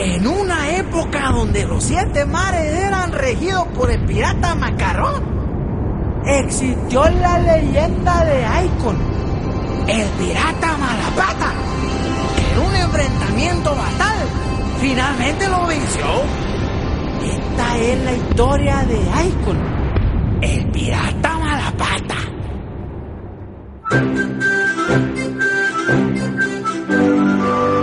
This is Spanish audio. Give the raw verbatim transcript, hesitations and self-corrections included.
En una época donde los siete mares eran regidos por el pirata Macarrón, existió la leyenda de Aikon, el pirata Malapata, que en un enfrentamiento fatal finalmente lo venció. Esta es la historia de Aikon, el pirata Malapata.